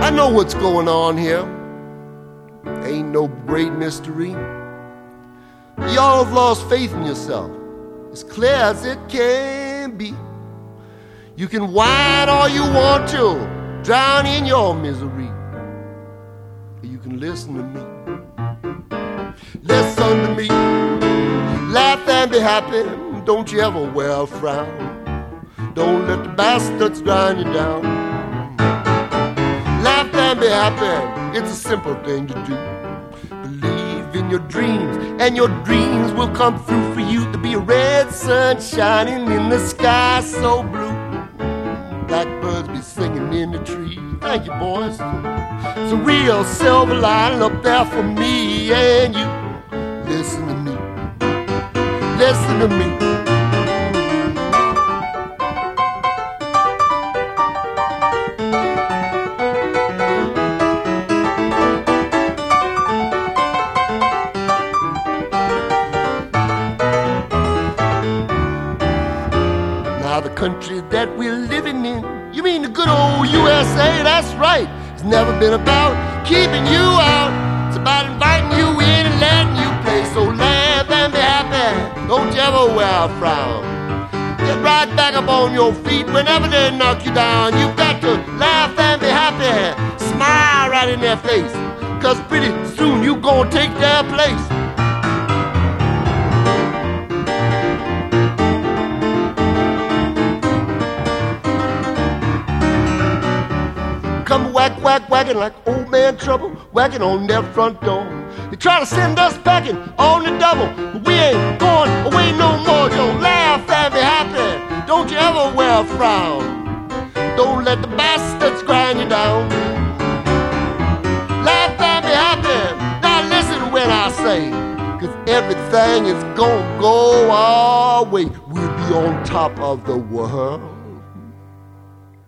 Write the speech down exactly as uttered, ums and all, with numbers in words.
I know what's going on here. Ain't no great mystery. Y'all have lost faith in yourself, as clear as it can be. You can whine all you want to, drown in your misery. You can listen to me. Listen to me. Laugh and be happy. Don't you ever wear a frown. Don't let the bastards grind you down. Laugh and be happy. It's a simple thing to do. Believe in your dreams, and your dreams will come through for you. To be a red sun shining in the sky so blue. Blackbirds be singing in the trees. Thank you, boys. It's a real silver lining up there for me and you. Listen to me. Listen to me. Now the country that we're living in, you mean the good old U S A? That's right. It's never been about keeping you out. It's about inviting you in and letting you play. So laugh and be happy. Don't you ever wear a frown. Get right back up on your feet whenever they knock you down. You got to laugh and be happy. Smile right in their face, 'cause pretty soon you gonna take their place. Come whack, whack, whacking like old man trouble, whacking on their front door. They try to send us packing on the double, but we ain't going away no more. Yo, laugh and be happy. Don't you ever wear a frown. Don't let the bastards grind you down. Laugh and be happy. Now listen when I say, 'cause everything is gonna go our way. We'll be on top of the world.